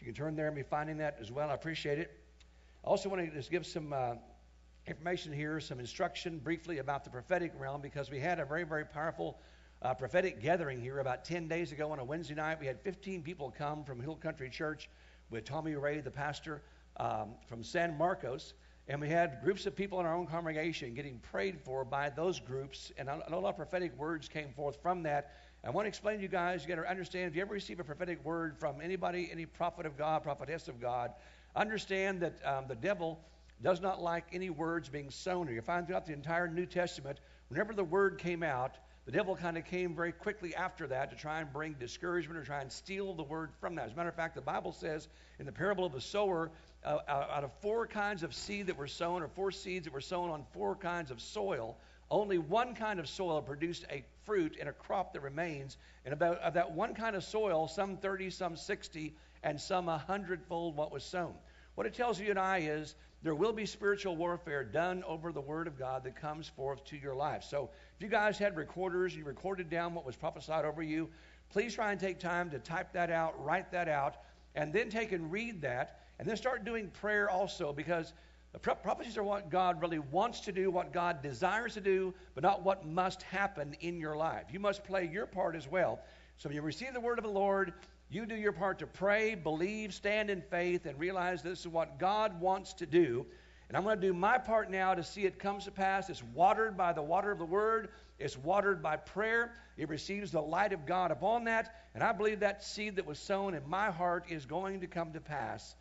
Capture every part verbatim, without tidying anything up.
If you can turn there and be finding that as well, I appreciate it. I also want to just give some uh, information here, some instruction briefly about the prophetic realm, because we had a very, very powerful uh, prophetic gathering here about ten days ago on a Wednesday night. We had fifteen people come from Hill Country Church with Tommy Ray, the pastor um, from San Marcos. And we had groups of people in our own congregation getting prayed for by those groups. And a lot of prophetic words came forth from that. I want to explain to you guys, you got to understand, if you ever receive a prophetic word from anybody, any prophet of God, prophetess of God, understand that um, the devil does not like any words being sown. You find throughout the entire New Testament, whenever the word came out, the devil kind of came very quickly after that to try and bring discouragement or try and steal the word from that. As a matter of fact, the Bible says in the parable of the sower, uh, out of four kinds of seed that were sown, or four seeds that were sown on four kinds of soil, only one kind of soil produced a fruit and a crop that remains. And about of that one kind of soil, some thirty, some sixty, and some a hundredfold what was sown. What it tells you and I is there will be spiritual warfare done over the word of God that comes forth to your life. So if you guys had recorders, you recorded down what was prophesied over you, please try and take time to type that out, write that out, and then take and read that, and then start doing prayer also, because the prophecies are what God really wants to do, what God desires to do, but not what must happen in your life. You must play your part as well. So when you receive the word of the Lord, you do your part to pray, believe, stand in faith, and realize this is what God wants to do. And I'm going to do my part now to see it come to pass. It's watered by the water of the word. It's watered by prayer. It receives the light of God upon that. And I believe that seed that was sown in my heart is going to come to pass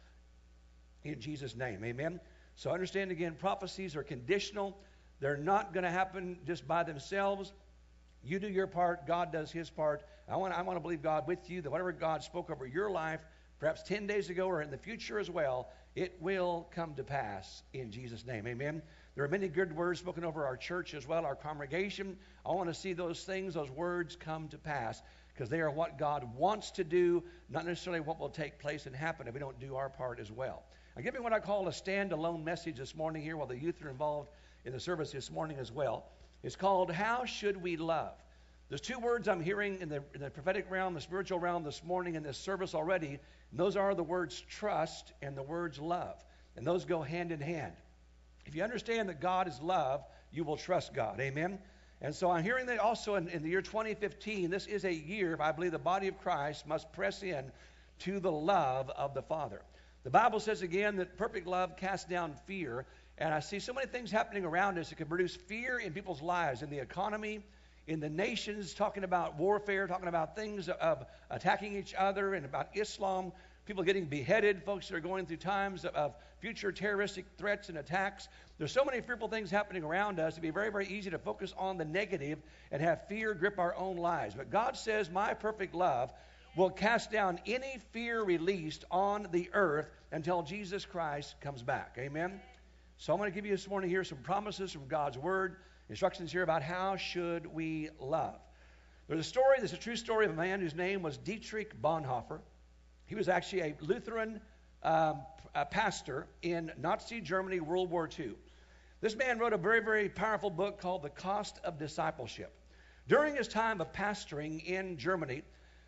in Jesus' name. Amen. So understand again, prophecies are conditional. They're not going to happen just by themselves. You do your part, God does his part. I want, I want to believe God with you, that whatever God spoke over your life, perhaps ten days ago or in the future as well, it will come to pass in Jesus' name. Amen. There are many good words spoken over our church as well, our congregation. I want to see those things, those words come to pass, because they are what God wants to do, not necessarily what will take place and happen if we don't do our part as well. I'm giving what I call a stand-alone message this morning here while the youth are involved in the service this morning as well. It's called, How Should We Love? There's two words I'm hearing in the, in the prophetic realm, the spiritual realm this morning in this service already. And those are the words trust and the words love. And those go hand in hand. If you understand that God is love, you will trust God. Amen? And so I'm hearing that also in, in the year twenty fifteen, this is a year, I believe the body of Christ must press in to the love of the Father. The Bible says again that perfect love casts down fear. And I see so many things happening around us that can produce fear in people's lives, in the economy, in the nations, talking about warfare, talking about things of attacking each other, and about Islam, people getting beheaded, folks that are going through times of, of future terroristic threats and attacks. There's so many fearful things happening around us. It'd be very, very easy to focus on the negative and have fear grip our own lives. But God says, my perfect love will cast down any fear released on the earth until Jesus Christ comes back. Amen? So I'm going to give you this morning here some promises from God's Word, instructions here about how should we love. There's a story, there's a true story of a man whose name was Dietrich Bonhoeffer. He was actually a Lutheran um, a pastor in Nazi Germany, World War Two. This man wrote a very, very powerful book called The Cost of Discipleship. During his time of pastoring in Germany,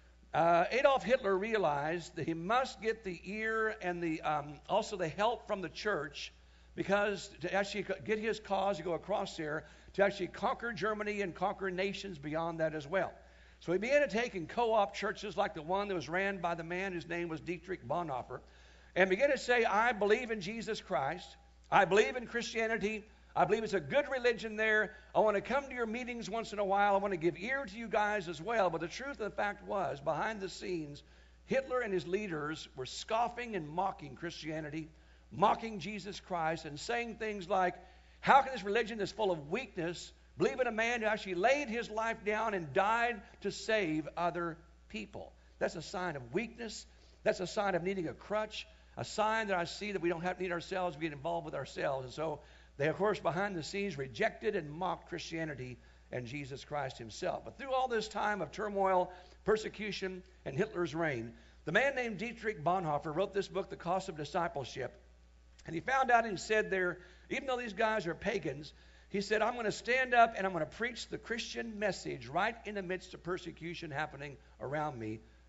uh, Adolf Hitler realized that he must get the ear and the um, also the help from the church, because to actually get his cause to go across there, to actually conquer Germany and conquer nations beyond that as well. So he began to take and co-op churches like the one that was ran by the man whose name was Dietrich Bonhoeffer, and began to say, I believe in Jesus Christ. I believe in Christianity. I believe it's a good religion there. I want to come to your meetings once in a while. I want to give ear to you guys as well. But the truth of the fact was, behind the scenes, Hitler and his leaders were scoffing and mocking Christianity, mocking Jesus Christ, and saying things like, how can this religion that's full of weakness believe in a man who actually laid his life down and died to save other people? That's a sign of weakness. That's a sign of needing a crutch, a sign that I see that we don't have to need ourselves to get involved with ourselves. And so they, of course, behind the scenes rejected and mocked Christianity and Jesus Christ himself. But through all this time of turmoil, persecution, and Hitler's reign, the man named Dietrich Bonhoeffer wrote this book, The Cost of Discipleship. And he found out and he said there, even though these guys are pagans, he said, I'm going to stand up and I'm going to preach the Christian message right in the midst of persecution happening around me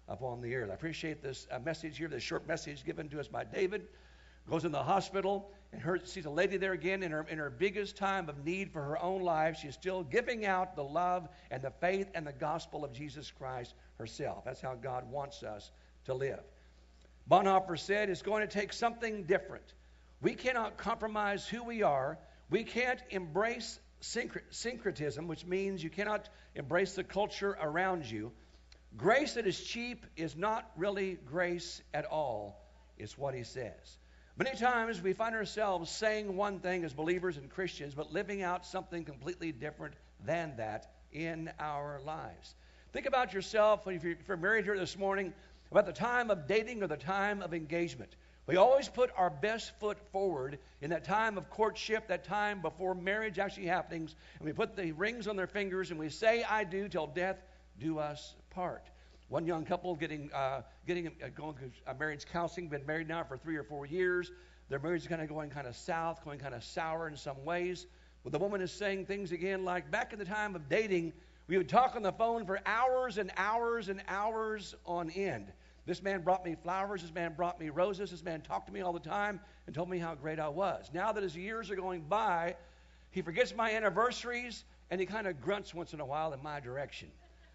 upon the earth. I appreciate this uh, message here, this short message given to us by David. Goes in the hospital and her, sees a lady there again in her, in her biggest time of need for her own life. She's still giving out the love and the faith and the gospel of Jesus Christ herself. That's how God wants us to live. Bonhoeffer said it's going to take something different. We cannot compromise who we are. We can't embrace syncretism, which means you cannot embrace the culture around you. Grace that is cheap is not really grace at all, is what he says. Many times we find ourselves saying one thing as believers and Christians, but living out something completely different than that in our lives. Think about yourself, if you're, if you're married here this morning, about the time of dating or the time of engagement. We always put our best foot forward in that time of courtship, that time before marriage actually happens, and we put the rings on their fingers and we say, I do, till death do us part. One young couple getting uh, getting uh, going to uh, marriage counseling, been married now for three or four years. Their marriage is kind of going kind of south, going kind of sour in some ways. But the woman is saying things again like, back in the time of dating, we would talk on the phone for hours and hours and hours on end. This man brought me flowers. This man brought me roses. This man talked to me all the time and told me how great I was. Now that as years are going by, he forgets my anniversaries and he kind of grunts once in a while in my direction.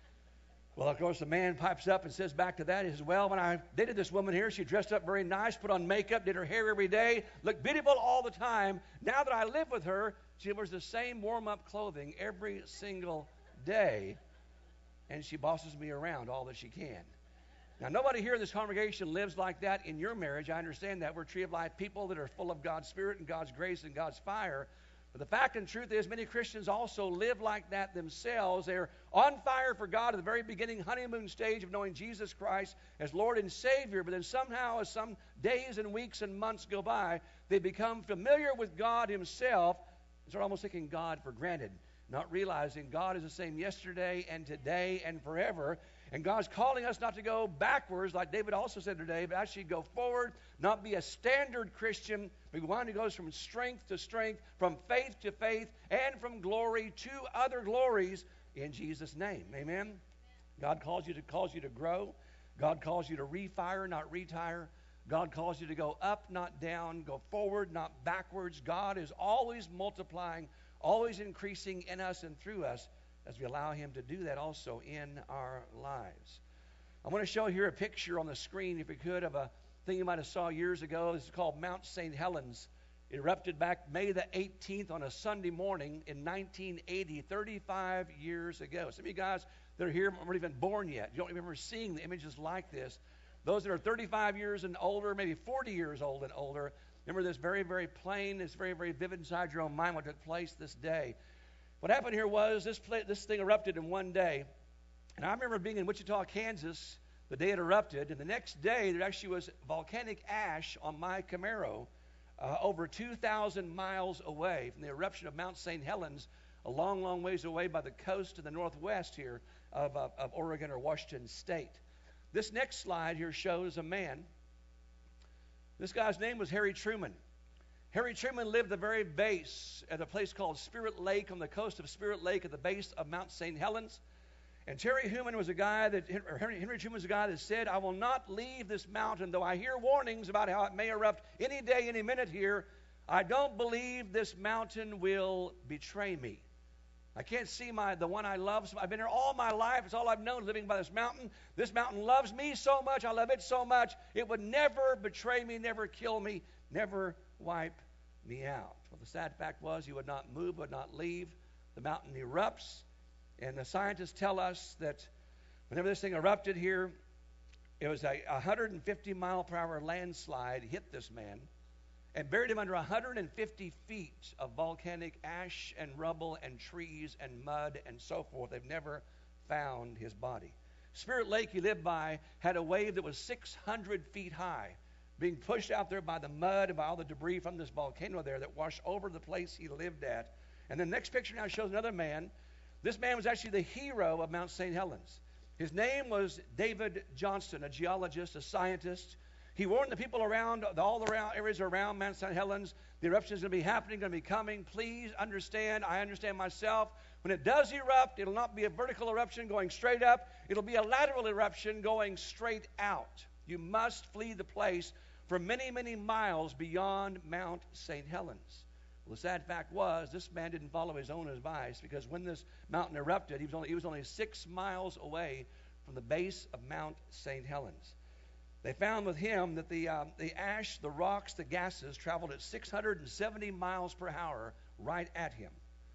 Well, of course, the man pipes up and says back to that, he says, well, when I dated this woman here, she dressed up very nice, put on makeup, did her hair every day, looked beautiful all the time. Now that I live with her, she wears the same warm-up clothing every single day, and she bosses me around all that she can. Now, nobody here in this congregation lives like that in your marriage. I understand that. We're Tree of Life people that are full of God's Spirit and God's grace and God's fire. But the fact and truth is many Christians also live like that themselves. They're on fire for God at the very beginning, honeymoon stage of knowing Jesus Christ as Lord and Savior. But then somehow, as some days and weeks and months go by, they become familiar with God himself and start almost taking God for granted, not realizing God is the same yesterday and today and forever. And God's calling us not to go backwards, like David also said today, but actually go forward, not be a standard Christian, but one who goes from strength to strength, from faith to faith, and from glory to other glories in Jesus' name. Amen? God calls you to calls you to grow. God calls you to refire, not retire. God calls you to go up, not down, go forward, not backwards. God is always multiplying, always increasing in us and through us, as we allow him to do that also in our lives. I want to show here a picture on the screen, if we could, of a thing you might have saw years ago. This is called Mount Saint Helens. It erupted back May the eighteenth on a Sunday morning in nineteen eighty, thirty-five years ago. Some of you guys that are here weren't even born yet. You don't remember seeing the images like this. Those that are thirty-five years and older, maybe forty years old and older, remember this very, very plain, this very, very vivid inside your own mind what took place this day. What happened here was this play, this thing erupted in one day. And I remember being in Wichita, Kansas, the day it erupted. And the next day, there actually was volcanic ash on my Camaro uh, over two thousand miles away from the eruption of Mount Saint Helens, a long, long ways away by the coast to the northwest here of, of, of Oregon or Washington State. This next slide here shows a man. This guy's name was Harry Truman. Harry Truman lived at the very base at a place called Spirit Lake on the coast of Spirit Lake at the base of Mount Saint Helens. And Terry Human was a guy that, or Henry, Henry Truman was a guy that said, I will not leave this mountain, though I hear warnings about how it may erupt any day, any minute here. I don't believe this mountain will betray me. I can't see my the one I love. I've been here all my life. It's all I've known, living by this mountain. This mountain loves me so much. I love it so much. It would never betray me, never kill me, never wipe me out. Well, the sad fact was he would not move, would not leave. The mountain erupts, and the scientists tell us that whenever this thing erupted here, it was a one hundred fifty mile per hour landslide hit this man and buried him under one hundred fifty feet of volcanic ash and rubble and trees and mud and so forth. They've never found his body. Spirit Lake he lived by had a wave that was six hundred feet high, being pushed out there by the mud and by all the debris from this volcano there that washed over the place he lived at. And the next picture now shows another man. This man was actually the hero of Mount Saint Helens. His name was David Johnston, a geologist, a scientist. He warned the people around, all the around, areas around Mount Saint Helens, the eruption is going to be happening, going to be coming. Please understand, I understand myself. When it does erupt, it'll not be a vertical eruption going straight up. It'll be a lateral eruption going straight out. You must flee the place for many, many miles beyond Mount Saint Helens. Well, the sad fact was, this man didn't follow his own advice, because when this mountain erupted, he was only, he was only six miles away from the base of Mount Saint Helens. They found with him that the, um, the ash, the rocks, the gases traveled at six hundred seventy miles per hour right at him.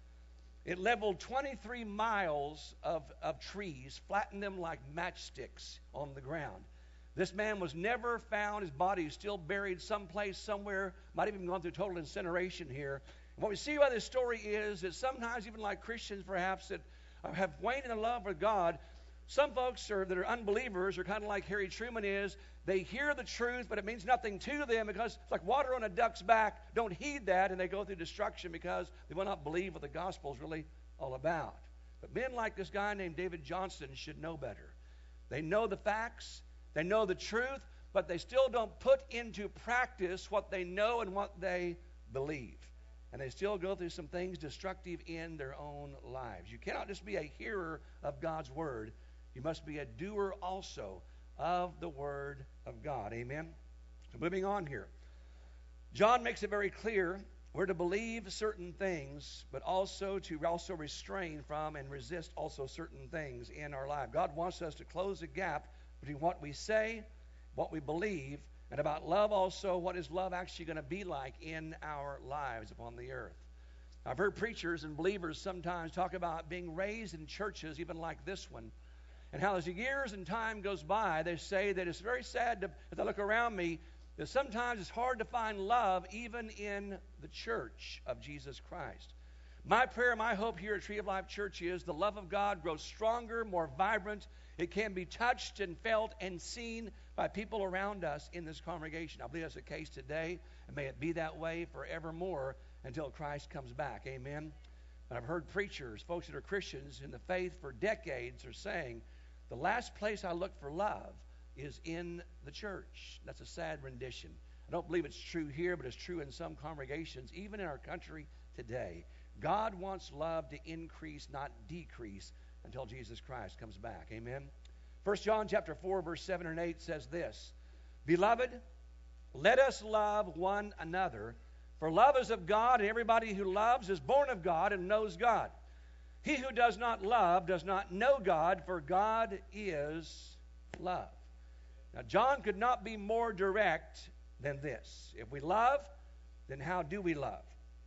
It leveled twenty-three miles of, of trees, flattened them like matchsticks on the ground. This man was never found. His body is still buried someplace, somewhere. Might have even gone through total incineration here. And what we see by this story is that sometimes, even like Christians perhaps that have waned in the love of God, some folks are, that are unbelievers are kind of like Harry Truman is. They hear the truth, but it means nothing to them, because it's like water on a duck's back. Don't heed that, and they go through destruction because they will not believe what the gospel is really all about. But men like this guy named David Johnston should know better. They know the facts, they know the truth, but they still don't put into practice what they know and what they believe. And they still go through some things destructive in their own lives. You cannot just be a hearer of God's word. You must be a doer also of the word of God. Amen? So moving on here. John makes it very clear we're to believe certain things, but also to also restrain from and resist also certain things in our life. God wants us to close the gap between what we say, what we believe, and about love also, what is love actually going to be like in our lives upon the earth. I've heard preachers and believers sometimes talk about being raised in churches even like this one, and how as the years and time goes by, they say that it's very sad to, as I look around me, that sometimes it's hard to find love even in the church of Jesus Christ. My prayer, my hope here at Tree of Life Church is the love of God grows stronger, more vibrant. It can be touched and felt and seen by people around us in this congregation. I believe that's the case today, and may it be that way forevermore until Christ comes back. Amen. And I've heard preachers, folks that are Christians in the faith for decades, are saying, the last place I look for love is in the church. That's a sad rendition. I don't believe it's true here, but it's true in some congregations, even in our country today. God wants love to increase, not decrease, until Jesus Christ comes back. Amen? First John chapter four, verse seven and eight says this, Beloved, let us love one another, for love is of God, and everybody who loves is born of God and knows God. He who does not love does not know God, for God is love. Now, John could not be more direct than this. If we love, then how do we love?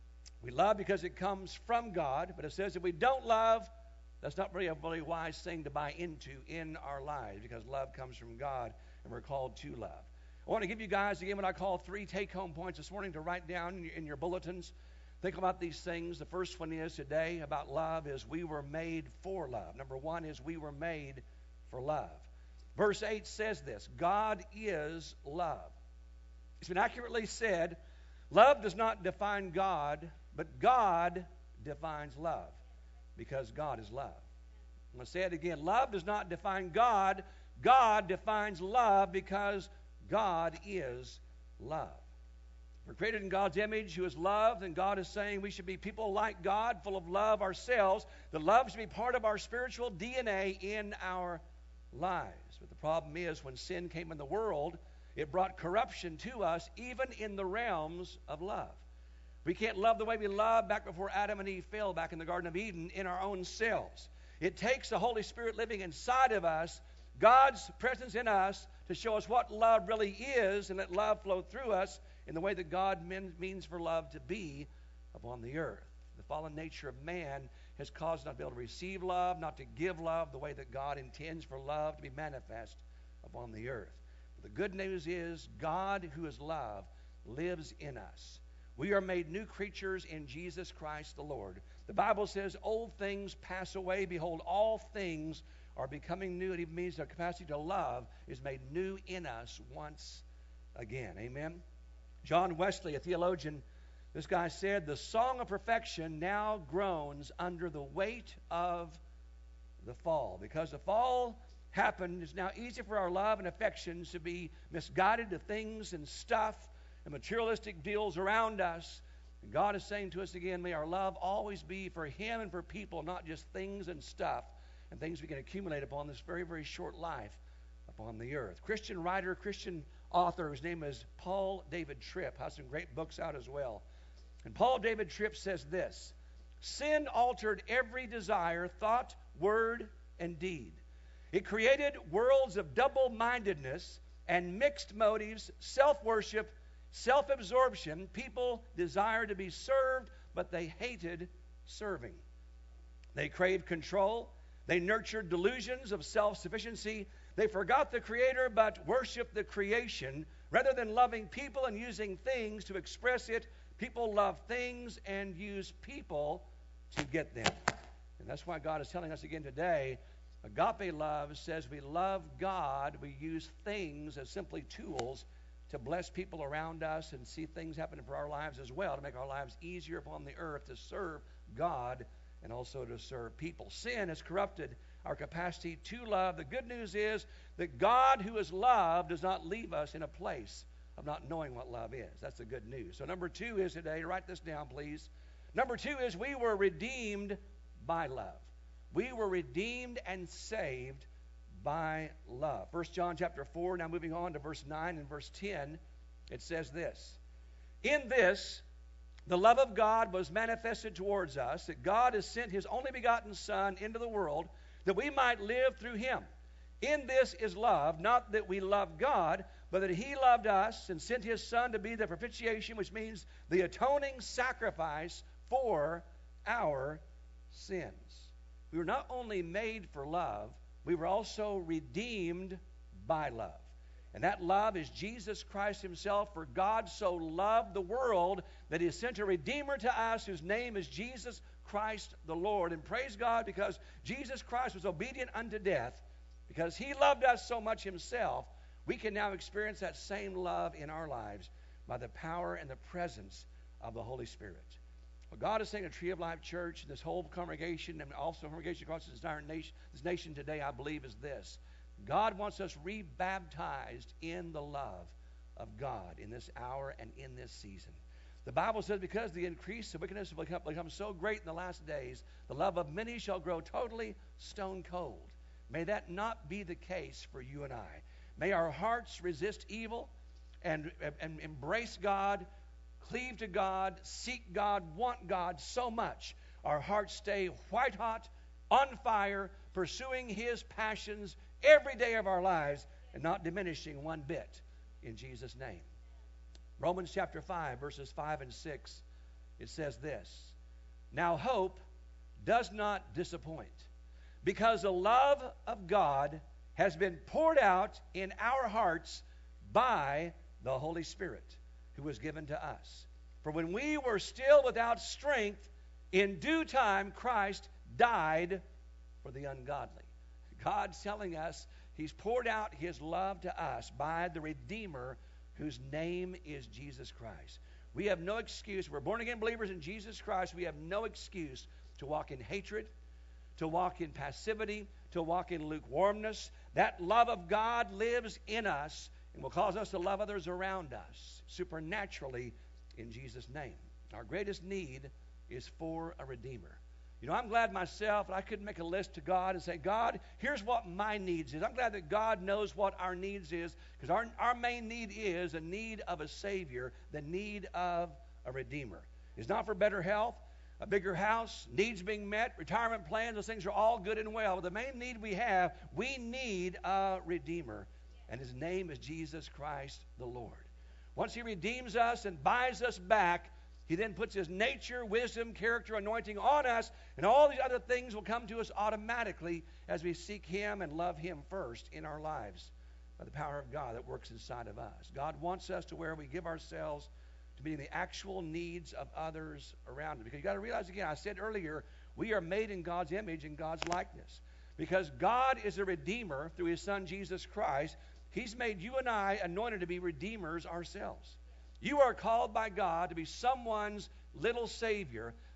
We love because it comes from God, but it says if we don't love, that's not really a really wise thing to buy into in our lives, because love comes from God, and we're called to love. I want to give you guys, again, what I call three take-home points this morning to write down in your, in your bulletins. Think about these things. The first one is today about love is we were made for love. Number one is we were made for love. Verse eight says this, God is love. It's been accurately said, love does not define God, but God defines love, because God is love. I'm going to say it again. Love does not define God. God defines love, because God is love. We're created in God's image, who is love, and God is saying we should be people like God, full of love ourselves. The love should be part of our spiritual D N A in our lives. But the problem is, when sin came in the world, it brought corruption to us, even in the realms of love. We can't love the way we loved back before Adam and Eve fell back in the Garden of Eden in our own selves. It takes the Holy Spirit living inside of us, God's presence in us, to show us what love really is, and let love flow through us in the way that God means for love to be upon the earth. The fallen nature of man has caused us not to be able to receive love, not to give love the way that God intends for love to be manifest upon the earth. But the good news is God, who is love, lives in us. We are made new creatures in Jesus Christ the Lord. The Bible says, old things pass away. Behold, all things are becoming new. It even means the capacity to love is made new in us once again. Amen? John Wesley, a theologian, this guy said, the song of perfection now groans under the weight of the fall. Because the fall happened, it's now easy for our love and affections to be misguided to things and stuff and materialistic deals around us. And God is saying to us again, may our love always be for Him and for people, not just things and stuff and things we can accumulate upon this very, very short life upon the earth. Christian writer, Christian author, whose name is Paul David Tripp, has some great books out as well. And Paul David Tripp says this: sin altered every desire, thought, word, and deed. It created worlds of double-mindedness and mixed motives, self-worship, self-absorption. People desired to be served, but they hated serving. They craved control. They nurtured delusions of self-sufficiency. They forgot the Creator, but worshiped the creation. Rather than loving people and using things to express it, people love things and use people to get them. And that's why God is telling us again today, agape love says we love God. We use things as simply tools to bless people around us and see things happen for our lives as well, to make our lives easier upon the earth, to serve God and also to serve people. Sin has corrupted our capacity to love. The good news is that God, who is love, does not leave us in a place of not knowing what love is. That's the good news. So number two is today, write this down, please. Number two is we were redeemed by love. We were redeemed and saved by love. First John chapter four, now moving on to verse nine and verse ten, it says this: in this, the love of God was manifested towards us, that God has sent His only begotten Son into the world, that we might live through Him. In this is love, not that we love God, but that He loved us and sent His Son to be the propitiation, which means the atoning sacrifice for our sins. We were not only made for love, we were also redeemed by love. And that love is Jesus Christ Himself. For God so loved the world that He sent a Redeemer to us, whose name is Jesus Christ the Lord. And praise God, because Jesus Christ was obedient unto death, because He loved us so much Himself, we can now experience that same love in our lives by the power and the presence of the Holy Spirit. What God is saying at Tree of Life Church, and this whole congregation, and also congregation across this entire nation, this nation today, I believe, is this: God wants us rebaptized in the love of God in this hour and in this season. The Bible says, because the increase of wickedness will become, become so great in the last days, the love of many shall grow totally stone cold. May that not be the case for you and I. May our hearts resist evil and, and embrace God, cleave to God, seek God, want God so much. Our hearts stay white hot, on fire, pursuing His passions every day of our lives and not diminishing one bit in Jesus' name. Romans chapter five, verses five and six, it says this: now hope does not disappoint, because the love of God has been poured out in our hearts by the Holy Spirit, who was given to us. For when we were still without strength, in due time Christ died for the ungodly. God's telling us He's poured out His love to us by the Redeemer, whose name is Jesus Christ. We have no excuse. We're born-again believers in Jesus Christ. We have no excuse to walk in hatred, to walk in passivity, to walk in lukewarmness. That love of God lives in us and will cause us to love others around us supernaturally in Jesus' name. Our greatest need is for a Redeemer. You know, I'm glad myself that I couldn't make a list to God and say, God, here's what my needs is. I'm glad that God knows what our needs is, because our, our main need is a need of a Savior, the need of a Redeemer. It's not for better health, a bigger house, needs being met, retirement plans. Those things are all good and well. But the main need we have, we need a Redeemer, and His name is Jesus Christ the Lord. Once He redeems us and buys us back, He then puts His nature, wisdom, character, anointing on us, and all these other things will come to us automatically as we seek Him and love Him first in our lives by the power of God that works inside of us. God wants us to where we give ourselves to meeting the actual needs of others around us. Because you've got to realize, again, I said earlier, we are made in God's image and God's likeness. Because God is a Redeemer through His Son, Jesus Christ, He's made you and I anointed to be redeemers ourselves. You are called by God to be someone's little Savior,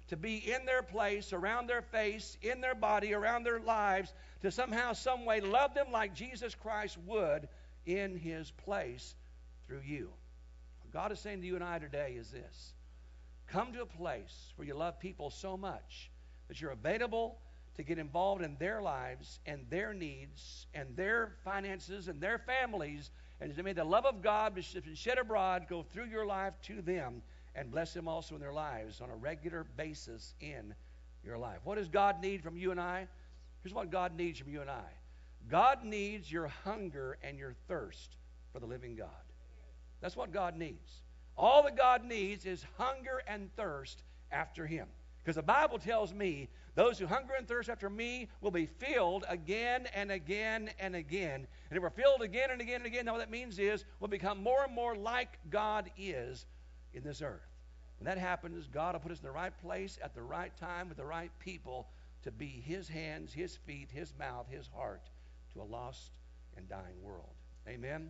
to be in their place, around their face, in their body, around their lives, to somehow, some way love them like Jesus Christ would in his place through you. What God is saying to you and I today is this. Come to a place where you love people so much that you're available to get involved in their lives and their needs and their finances and their families, and may the love of God be shed abroad, go through your life to them, and bless them also in their lives on a regular basis in your life. What does God need from you and I? Here's what God needs from you and I. God needs your hunger and your thirst for the living God. That's what God needs. All that God needs is hunger and thirst after him. Because the Bible tells me those who hunger and thirst after me will be filled again and again and again. And if we're filled again and again and again, now what that means is we'll become more and more like God is in this earth. When that happens, God will put us in the right place at the right time with the right people to be his hands, his feet, his mouth, his heart to a lost and dying world. Amen?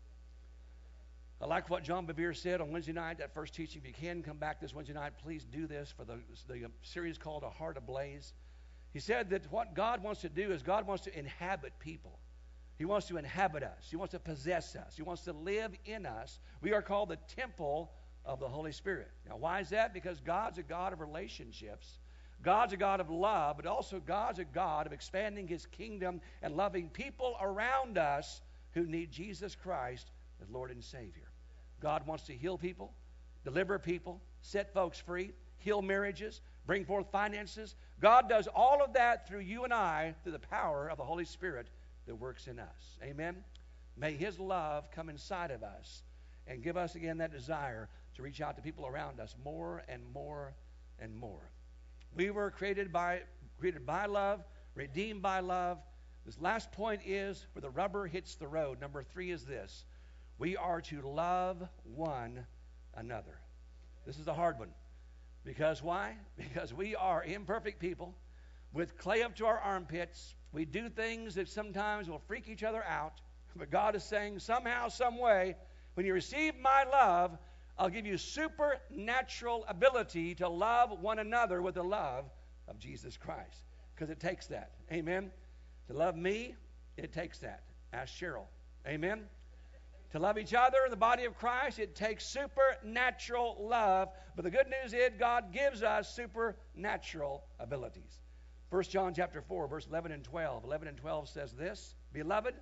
I like what John Bevere said on Wednesday night, that first teaching. If you can come back this Wednesday night, please do this for the, the series called A Heart Ablaze. He said that what God wants to do is God wants to inhabit people. He wants to inhabit us. He wants to possess us. He wants to live in us. We are called the temple of the Holy Spirit. Now, why is that? Because God's a God of relationships. God's a God of love, but also God's a God of expanding his kingdom and loving people around us who need Jesus Christ as Lord and Savior. God wants to heal people, deliver people, set folks free, heal marriages, bring forth finances. God does all of that through you and I, through the power of the Holy Spirit that works in us. Amen? May his love come inside of us and give us again that desire to reach out to people around us more and more and more. We were created by, created by love, redeemed by love. This last point is where the rubber hits the road. Number three is this. We are to love one another. This is a hard one. Because why? Because we are imperfect people with clay up to our armpits. We do things that sometimes will freak each other out. But God is saying somehow, some way, when you receive my love, I'll give you supernatural ability to love one another with the love of Jesus Christ. Because it takes that. Amen? To love me, it takes that. Ask Cheryl. Amen? To love each other in the body of Christ, it takes supernatural love. But the good news is God gives us supernatural abilities. First John chapter four, verse eleven and twelve. eleven and twelve says this, Beloved,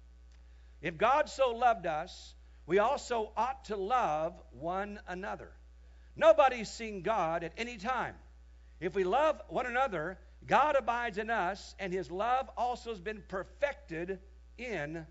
if God so loved us, we also ought to love one another. Nobody's seen God at any time. If we love one another, God abides in us, and his love also has been perfected in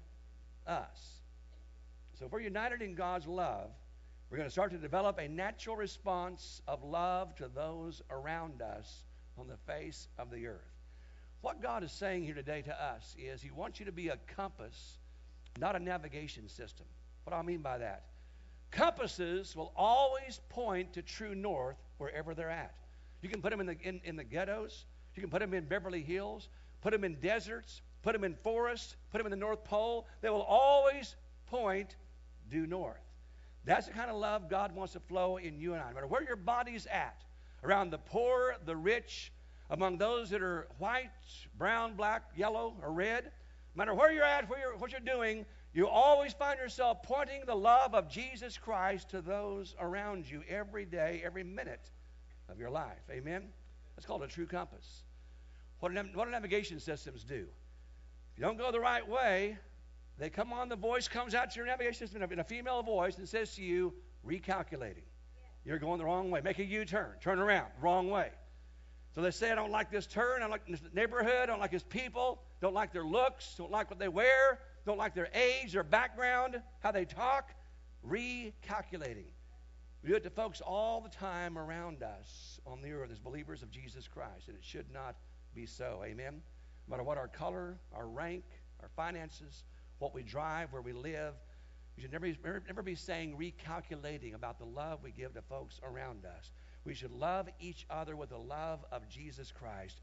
us. So if we're united in God's love, we're going to start to develop a natural response of love to those around us on the face of the earth. What God is saying here today to us is he wants you to be a compass, not a navigation system. What do I mean by that? Compasses will always point to true north wherever they're at. You can put them in the, in, in the ghettos. You can put them in Beverly Hills. Put them in deserts. Put them in forests. Put them in the North Pole. They will always point due north. That's the kind of love God wants to flow in you and I. No matter where your body's at, around the poor, the rich, among those that are white, brown, black, yellow, or red, no matter where you're at, where you're, what you're doing, you always find yourself pointing the love of Jesus Christ to those around you every day, every minute of your life. Amen? That's called a true compass. What do, what do navigation systems do? If you don't go the right way, they come on, the voice comes out to your navigation system in a female voice and says to you, recalculating. You're going the wrong way. Make a U-turn. Turn around. Wrong way. So they say, I don't like this turn. I don't like this neighborhood. I don't like his people. Don't like their looks. Don't like what they wear. Don't like their age, their background, how they talk. Recalculating. We do it to folks all the time around us on the earth as believers of Jesus Christ, and it should not be so. Amen? No matter what our color, our rank, our finances, what we drive, where we live, we should never, never, never be saying recalculating about the love we give to folks around us. We should love each other with the love of Jesus Christ,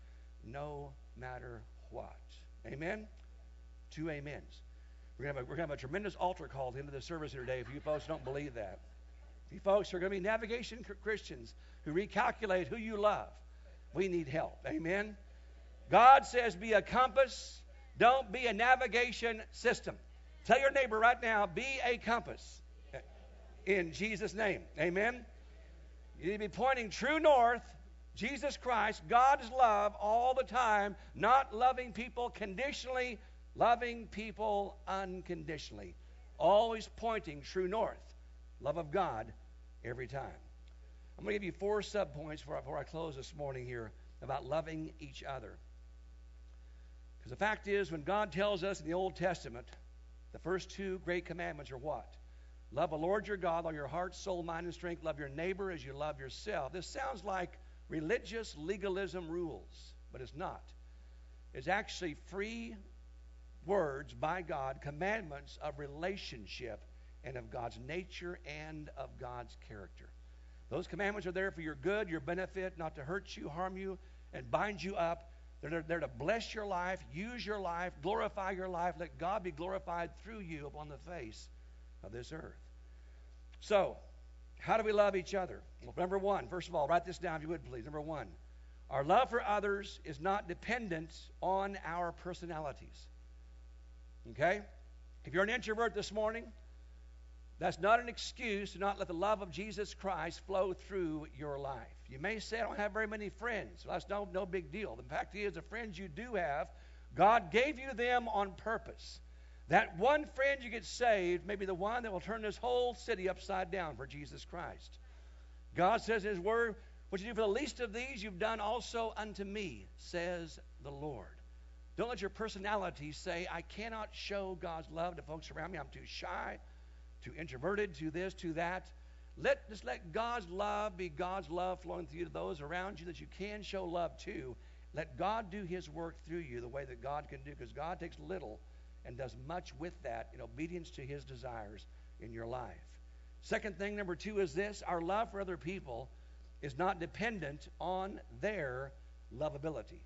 no matter what. Amen? Two amens. We're going to have a, we're going to have a tremendous altar call into the service here today if you folks don't believe that. You folks are going to be navigation Christians who recalculate who you love. We need help. Amen? God says be a compass. Don't be a navigation system. Tell your neighbor right now, be a compass. In Jesus' name. Amen? You need to be pointing true north, Jesus Christ, God's love all the time, not loving people conditionally, loving people unconditionally. Always pointing true north. Love of God every time. I'm going to give you four subpoints before, before I close this morning here about loving each other. Because the fact is, when God tells us in the Old Testament, the first two great commandments are what? Love the Lord your God, all your heart, soul, mind, and strength. Love your neighbor as you love yourself. This sounds like religious legalism rules, but it's not. It's actually free words by God, commandments of relationship and of God's nature and of God's character. Those commandments are there for your good, your benefit, not to hurt you, harm you, and bind you up. They're there to bless your life, use your life, glorify your life. Let God be glorified through you upon the face of this earth. So, how do we love each other? Well, number one, first of all, write this down if you would, please. Number one, our love for others is not dependent on our personalities. Okay? If you're an introvert this morning, that's not an excuse to not let the love of Jesus Christ flow through your life. You may say, I don't have very many friends. Well, that's no, no big deal. The fact is, the friends you do have, God gave you them on purpose. That one friend you get saved may be the one that will turn this whole city upside down for Jesus Christ. God says in His Word, what you do for the least of these, you've done also unto me, says the Lord. Don't let your personality say, I cannot show God's love to folks around me. I'm too shy, too introverted, too this, too that. Let Just let God's love be God's love flowing through you to those around you that you can show love to. Let God do His work through you the way that God can do, because God takes little and does much with that in obedience to His desires in your life. Second thing, number two, is this. Our love for other people is not dependent on their lovability.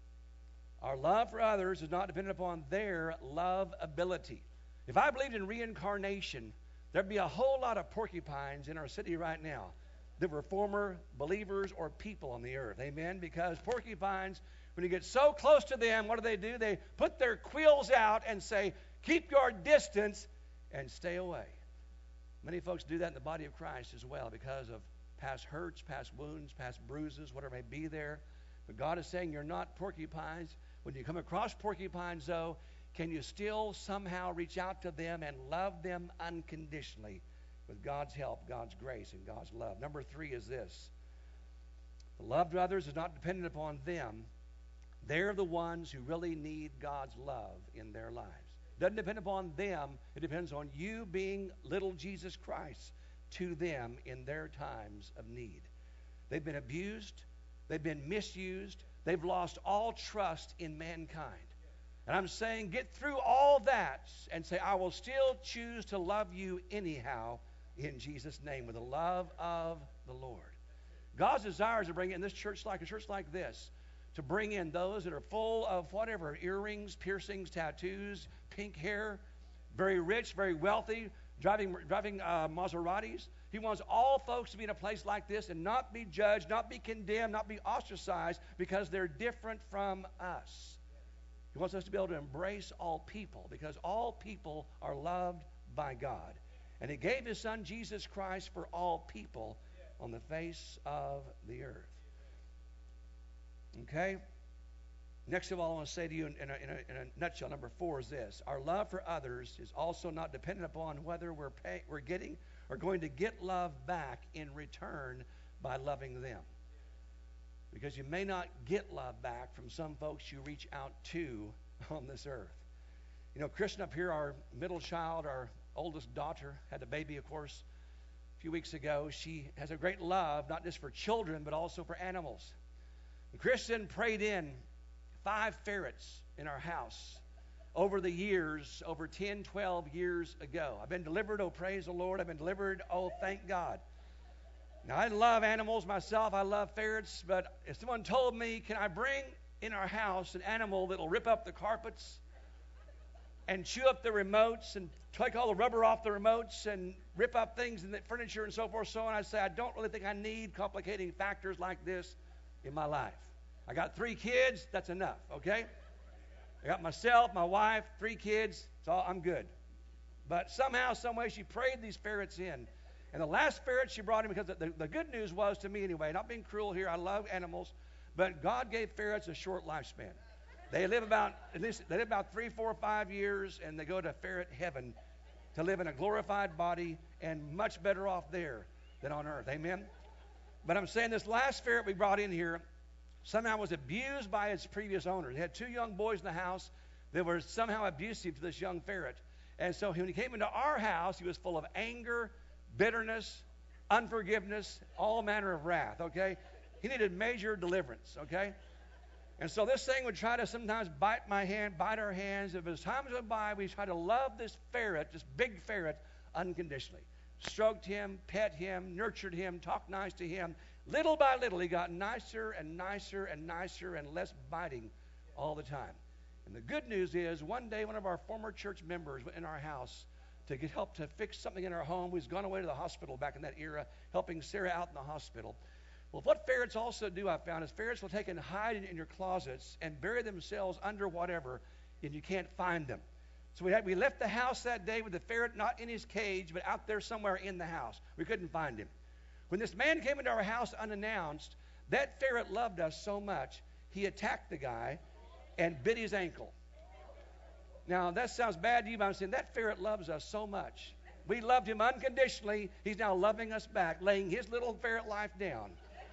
Our love for others is not dependent upon their lovability. If I believed in reincarnation, there'd be a whole lot of porcupines in our city right now that were former believers or people on the earth. Amen? Because porcupines, when you get so close to them, what do they do? They put their quills out and say, keep your distance and stay away. Many folks do that in the body of Christ as well because of past hurts, past wounds, past bruises, whatever may be there. But God is saying you're not porcupines. When you come across porcupines, though, can you still somehow reach out to them and love them unconditionally with God's help, God's grace, and God's love? Number three is this. The love to others is not dependent upon them. They're the ones who really need God's love in their lives. It doesn't depend upon them. It depends on you being little Jesus Christ to them in their times of need. They've been abused. They've been misused. They've lost all trust in mankind. And I'm saying get through all that and say, I will still choose to love you anyhow in Jesus' name with the love of the Lord. God's desire is to bring in this church like a church like this, to bring in those that are full of whatever, earrings, piercings, tattoos, pink hair, very rich, very wealthy, driving driving uh, Maseratis. He wants all folks to be in a place like this and not be judged, not be condemned, not be ostracized because they're different from us. He wants us to be able to embrace all people because all people are loved by God. And He gave His Son, Jesus Christ, for all people on the face of the earth. Okay? Next of all, I want to say to you in, in, a, in, a, in a nutshell, number four is this. Our love for others is also not dependent upon whether we're, pay, we're getting or going to get love back in return by loving them. Because you may not get love back from some folks you reach out to on this earth. You know, Kristen up here, our middle child, our oldest daughter, had a baby, of course, a few weeks ago. She has a great love, not just for children, but also for animals. And Kristen prayed in five ferrets in our house over the years, over ten, twelve years ago. I've been delivered, oh, praise the Lord. I've been delivered, oh, thank God. Now, I love animals myself. I love ferrets. But if someone told me, can I bring in our house an animal that will rip up the carpets and chew up the remotes and take all the rubber off the remotes and rip up things in the furniture and so forth. So on. I say, I don't really think I need complicating factors like this in my life. I got three kids. That's enough, okay? I got myself, my wife, three kids. It's all, I'm good. But somehow, some way, she prayed these ferrets in. And the last ferret she brought in, because the, the, the good news was, to me anyway, not being cruel here, I love animals, but God gave ferrets a short lifespan. They live about, at least, they live about three, four, five years, and they go to ferret heaven to live in a glorified body and much better off there than on earth. Amen? But I'm saying this last ferret we brought in here somehow was abused by its previous owner. They had two young boys in the house that were somehow abusive to this young ferret. And so when he came into our house, he was full of anger, bitterness, unforgiveness, all manner of wrath, okay? He needed major deliverance, okay? And so this thing would try to sometimes bite my hand, bite our hands. If as time went by, we tried to love this ferret, this big ferret, unconditionally. Stroked him, pet him, nurtured him, talked nice to him. Little by little, he got nicer and nicer and nicer and less biting all the time. And the good news is, one day, one of our former church members went in our house to get help to fix something in our home. We've gone away to the hospital back in that era, helping Sarah out in the hospital. Well, what ferrets also do, I've found, is ferrets will take and hide in, in your closets and bury themselves under whatever, and you can't find them. So we had we left the house that day with the ferret not in his cage, but out there somewhere in the house. We couldn't find him. When this man came into our house unannounced, that ferret loved us so much, he attacked the guy and bit his ankle. Now, that sounds bad to you, but I'm saying that ferret loves us so much. We loved him unconditionally. He's now loving us back, laying his little ferret life down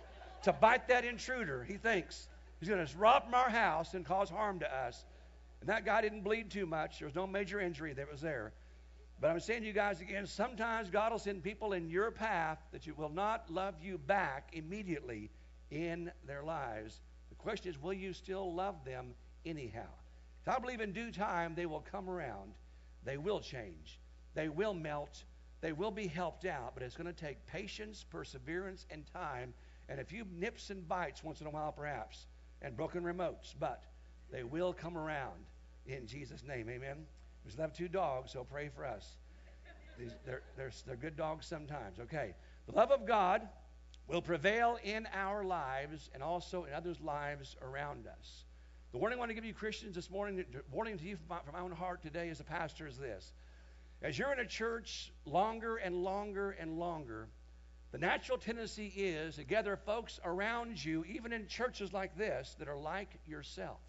to bite that intruder. He thinks he's going to rob from our house and cause harm to us. And that guy didn't bleed too much. There was no major injury that was there. But I'm saying to you guys again, sometimes God will send people in your path that you will not love you back immediately in their lives. The question is, will you still love them anyhow? So I believe in due time they will come around. They will change. They will melt. They will be helped out. But it's going to take patience, perseverance, and time, and a few nips and bites once in a while perhaps, and broken remotes. But they will come around in Jesus' name. Amen? We still have two dogs, so pray for us. These, they're, they're, they're good dogs sometimes. Okay. The love of God will prevail in our lives and also in others' lives around us. The warning I want to give you Christians this morning, the warning to you from my, from my own heart today as a pastor is this. As you're in a church longer and longer and longer, the natural tendency is to gather folks around you, even in churches like this, that are like yourself.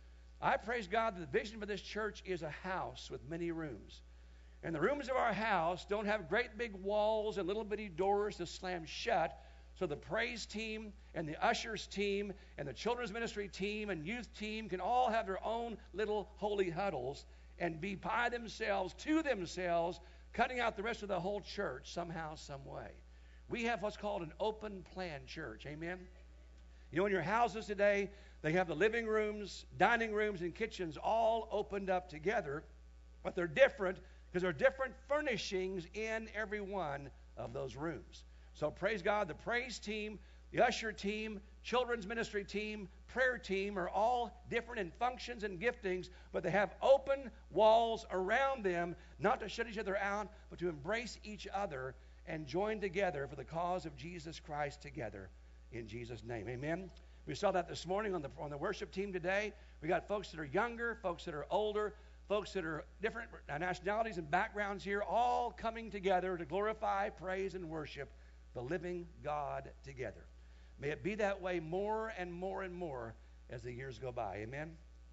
I praise God that the vision for this church is a house with many rooms. And the rooms of our house don't have great big walls and little bitty doors to slam shut, so the praise team and the ushers team and the children's ministry team and youth team can all have their own little holy huddles and be by themselves, to themselves, cutting out the rest of the whole church somehow, some way. We have what's called an open plan church. Amen? You know, in your houses today, they have the living rooms, dining rooms, and kitchens all opened up together, but they're different because there are different furnishings in every one of those rooms. So praise God, the praise team, the usher team, children's ministry team, prayer team are all different in functions and giftings, but they have open walls around them, not to shut each other out, but to embrace each other and join together for the cause of Jesus Christ together in Jesus' name. Amen? We saw that this morning on the, on the worship team today. We got folks that are younger, folks that are older, folks that are different nationalities and backgrounds here, all coming together to glorify, praise, and worship the living God together. May it be that way more and more and more as the years go by. Amen?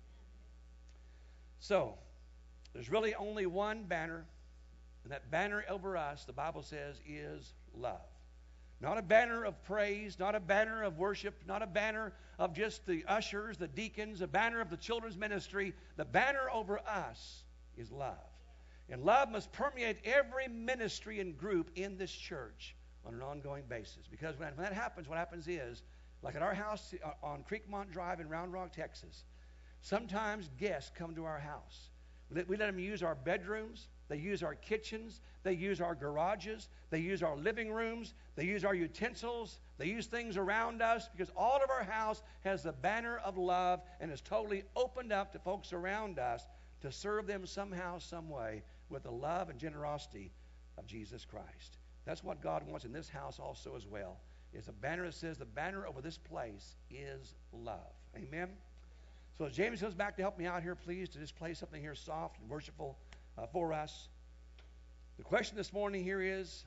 So, there's really only one banner, and that banner over us, the Bible says, is love. Not a banner of praise, not a banner of worship, not a banner of just the ushers, the deacons, a banner of the children's ministry. The banner over us is love. And love must permeate every ministry and group in this church on an ongoing basis. Because when, when that happens, what happens is, like at our house on Creekmont Drive in Round Rock, Texas, sometimes guests come to our house. We let, we let them use our bedrooms. They use our kitchens. They use our garages. They use our living rooms. They use our utensils. They use things around us because all of our house has the banner of love and is totally opened up to folks around us to serve them somehow, some way, with the love and generosity of Jesus Christ. That's what God wants in this house also as well. Is a banner that says the banner over this place is love. Amen? So as James comes back to help me out here, please, to just play something here soft and worshipful uh, for us. The question this morning here is,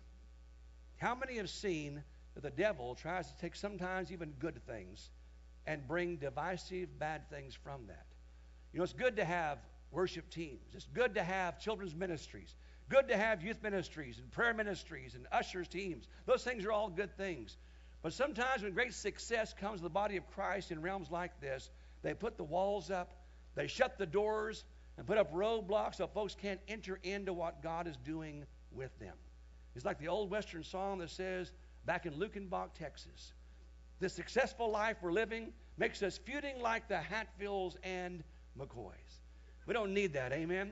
how many have seen that the devil tries to take sometimes even good things and bring divisive bad things from that? You know, it's good to have worship teams. It's good to have children's ministries. Good to have youth ministries and prayer ministries and ushers teams. Those things are all good things. But sometimes when great success comes to the body of Christ in realms like this, they put the walls up, they shut the doors, and put up roadblocks so folks can't enter into what God is doing with them. It's like the old Western song that says, back in Lukenbach, Texas, the successful life we're living makes us feuding like the Hatfields and McCoys. We don't need that, amen?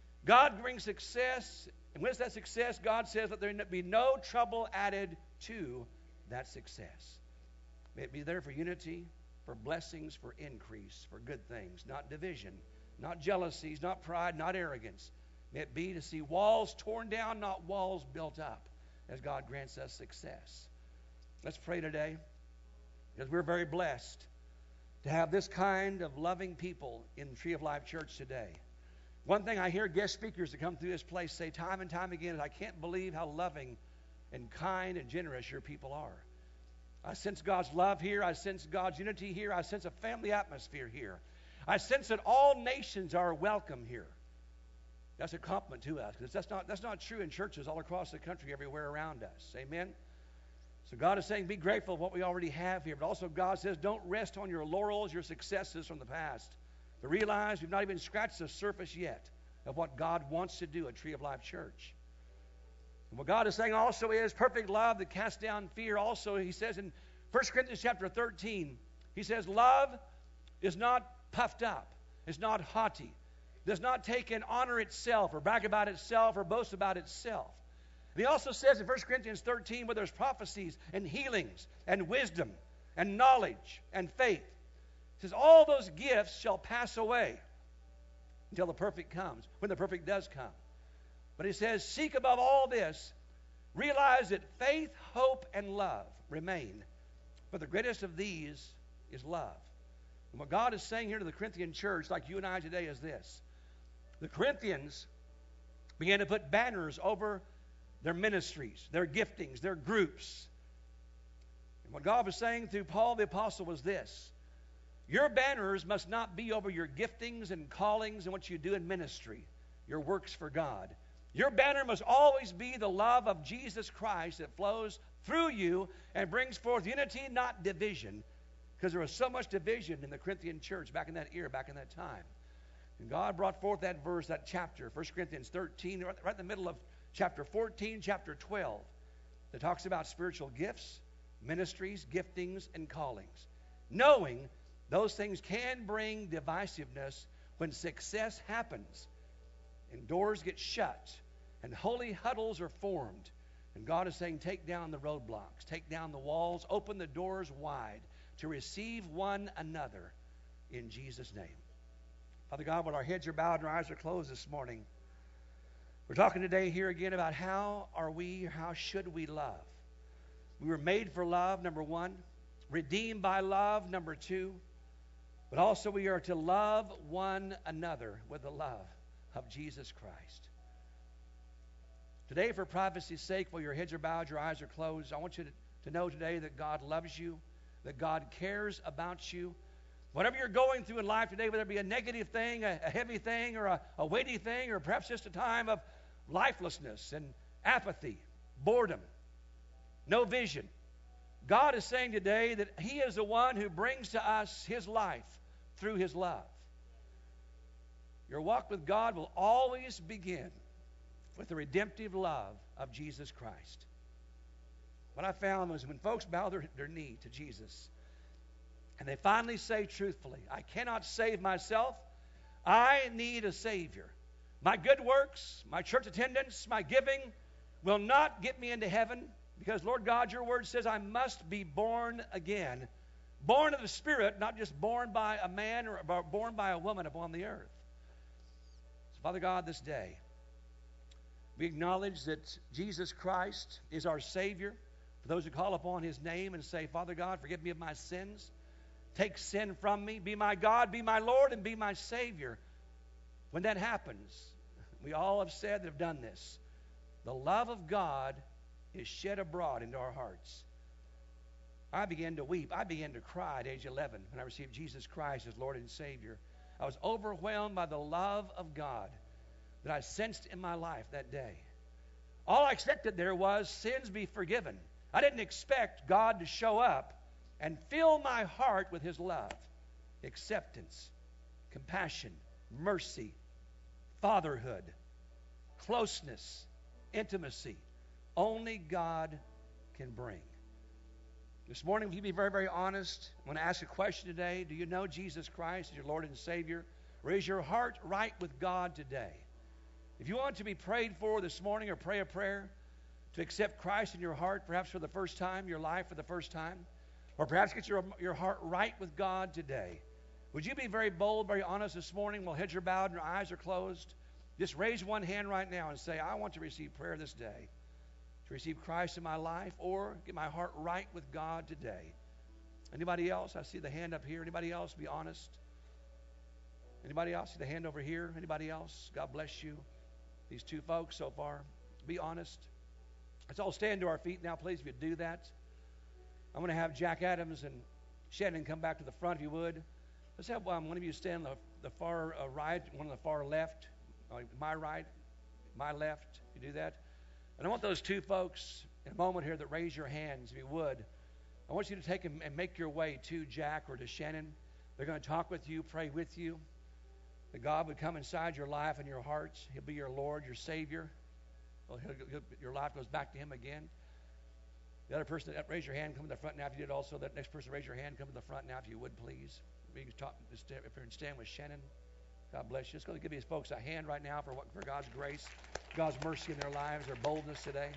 God brings success, and when it's that success, God says that there be no trouble added to that success. May it be there for unity, for blessings, for increase, for good things, not division, not jealousies, not pride, not arrogance. May it be to see walls torn down, not walls built up, as God grants us success. Let's pray today, because we're very blessed to have this kind of loving people in Tree of Life Church today. One thing I hear guest speakers that come through this place say time and time again is, I can't believe how loving and kind and generous your people are. I sense God's love here. I sense God's unity here. I sense a family atmosphere here. I sense that all nations are welcome here. That's a compliment to us, because that's not, that's not true in churches all across the country, everywhere around us. Amen? So God is saying, be grateful of what we already have here. But also God says, don't rest on your laurels, your successes from the past. But realize we've not even scratched the surface yet of what God wants to do at Tree of Life Church. And what God is saying also is perfect love that casts down fear. Also, he says in First Corinthians chapter thirteen, he says, love is not puffed up. It's not haughty. Does not take in honor itself or brag about itself or boast about itself. And he also says in First Corinthians thirteen, where there's prophecies and healings and wisdom and knowledge and faith, he says all those gifts shall pass away until the perfect comes, when the perfect does come. But he says, seek above all this, realize that faith, hope, and love remain. But the greatest of these is love. And what God is saying here to the Corinthian church, like you and I today, is this. The Corinthians began to put banners over their ministries, their giftings, their groups. And what God was saying through Paul the Apostle was this. Your banners must not be over your giftings and callings and what you do in ministry, your works for God. Your banner must always be the love of Jesus Christ that flows through you and brings forth unity, not division, because there was so much division in the Corinthian church back in that era, back in that time. And God brought forth that verse, that chapter, First Corinthians thirteen, right in the middle of chapter fourteen, chapter twelve, that talks about spiritual gifts, ministries, giftings, and callings. Knowing those things can bring divisiveness when success happens and doors get shut and holy huddles are formed. And God is saying, take down the roadblocks, take down the walls, open the doors wide to receive one another in Jesus' name. Father God, when our heads are bowed and our eyes are closed this morning, we're talking today here again about how are we, or how should we love? We were made for love, number one. Redeemed by love, number two. But also we are to love one another with the love of Jesus Christ. Today, for privacy's sake, while your heads are bowed, your eyes are closed, I want you to, to know today that God loves you, that God cares about you. Whatever you're going through in life today, whether it be a negative thing, a, a heavy thing, or a, a weighty thing, or perhaps just a time of lifelessness and apathy, boredom, no vision, God is saying today that He is the one who brings to us His life through His love. Your walk with God will always begin with the redemptive love of Jesus Christ. What I found was when folks bow their, their knee to Jesus and they finally say truthfully, I cannot save myself. I need a Savior. My good works, my church attendance, my giving will not get me into heaven because, Lord God, your word says I must be born again. Born of the Spirit, not just born by a man or born by a woman upon the earth. So, Father God, this day, we acknowledge that Jesus Christ is our Savior. For those who call upon His name and say, Father God, forgive me of my sins. Take sin from me. Be my God, be my Lord, and be my Savior. When that happens, we all have said that have done this. The love of God is shed abroad into our hearts. I began to weep. I began to cry at age eleven when I received Jesus Christ as Lord and Savior. I was overwhelmed by the love of God that I sensed in my life that day. All I expected there was sins be forgiven. I didn't expect God to show up and fill my heart with His love, acceptance, compassion, mercy, fatherhood, closeness, intimacy. Only God can bring. This morning, if you be very, very honest, I want to ask a question today. Do you know Jesus Christ as your Lord and Savior? Or is your heart right with God today? If you want to be prayed for this morning or pray a prayer to accept Christ in your heart, perhaps for the first time, your life for the first time, or perhaps get your, your heart right with God today, would you be very bold, very honest this morning while heads are bowed and your eyes are closed? Just raise one hand right now and say, I want to receive prayer this day, to receive Christ in my life or get my heart right with God today. Anybody else? I see the hand up here. Anybody else? Be honest. Anybody else? See the hand over here. Anybody else? God bless you. These two folks so far. Be honest. Let's all stand to our feet now, please, if you do that. I'm going to have Jack Adams and Shannon come back to the front, if you would. Let's have um, one of you stand on the, the far uh, right, one on the far left. Uh, my right, my left. You do that. And I want those two folks in a moment here that raise your hands, if you would. I want you to take and make your way to Jack or to Shannon. They're going to talk with you, pray with you. That God would come inside your life and your hearts. He'll be your Lord, your Savior. Well, he'll, he'll, your life goes back to Him again. The other person, that raise your hand, come to the front now if you did also. That next person, raise your hand, come to the front now if you would, please. You can talk, if you're in stand with Shannon. God bless you. Just going to give these folks a hand right now for what, for God's grace, God's mercy in their lives, their boldness today.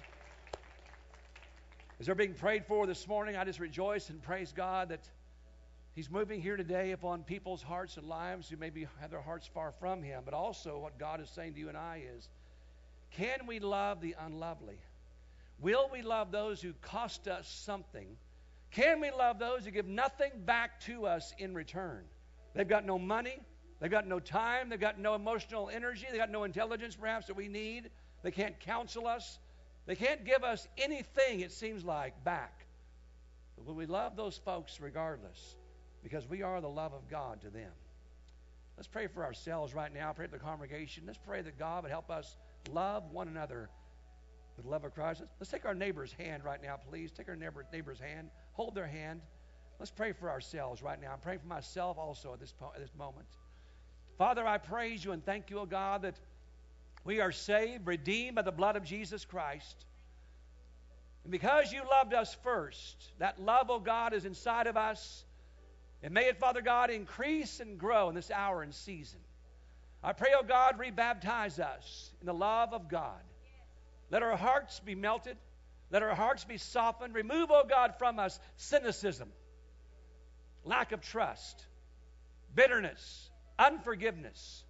As they're being prayed for this morning, I just rejoice and praise God that He's moving here today upon people's hearts and lives who maybe have their hearts far from Him. But also what God is saying to you and I is, can we love the unlovely? Will we love those who cost us something? Can we love those who give nothing back to us in return? They've got no money. They've got no time. They've got no emotional energy. They've got no intelligence, perhaps, that we need. They can't counsel us. They can't give us anything, it seems like, back. But will we love those folks regardless? Because we are the love of God to them. Let's pray for ourselves right now. Pray for the congregation. Let's pray that God would help us love one another with the love of Christ. Let's, let's take our neighbor's hand right now, please. Take our neighbor, neighbor's hand. Hold their hand. Let's pray for ourselves right now. I'm praying for myself also at this, po- at this moment. Father, I praise You and thank You, O God, that we are saved, redeemed by the blood of Jesus Christ. And because You loved us first, that love, O God, is inside of us. And may it, Father God, increase and grow in this hour and season. I pray, O God, rebaptize us in the love of God. Let our hearts be melted. Let our hearts be softened. Remove, O God, from us cynicism, lack of trust, bitterness, unforgiveness,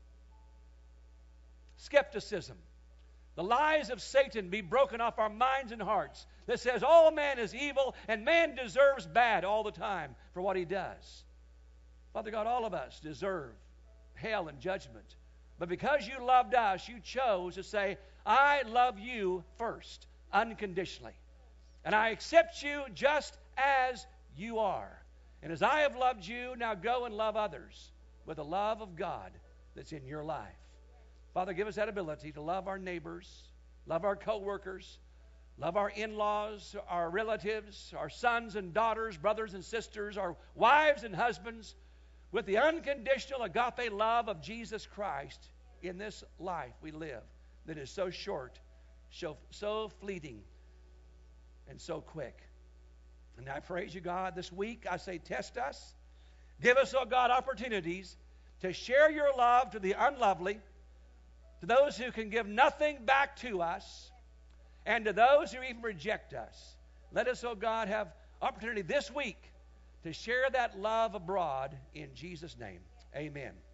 skepticism. The lies of Satan be broken off our minds and hearts that says all man is evil and man deserves bad all the time for what he does. Father God, all of us deserve hell and judgment. But because You loved us, You chose to say, I love You first, unconditionally. And I accept You just as You are. And as I have loved You, now go and love others with the love of God that's in your life. Father, give us that ability to love our neighbors, love our co-workers, love our in-laws, our relatives, our sons and daughters, brothers and sisters, our wives and husbands, with the unconditional agape love of Jesus Christ in this life we live that is so short, so, so fleeting, and so quick. And I praise You, God, this week. I say, test us. Give us, oh God, opportunities to share Your love to the unlovely, to those who can give nothing back to us, and to those who even reject us. Let us, oh God, have opportunity this week to share that love abroad in Jesus' name. Amen.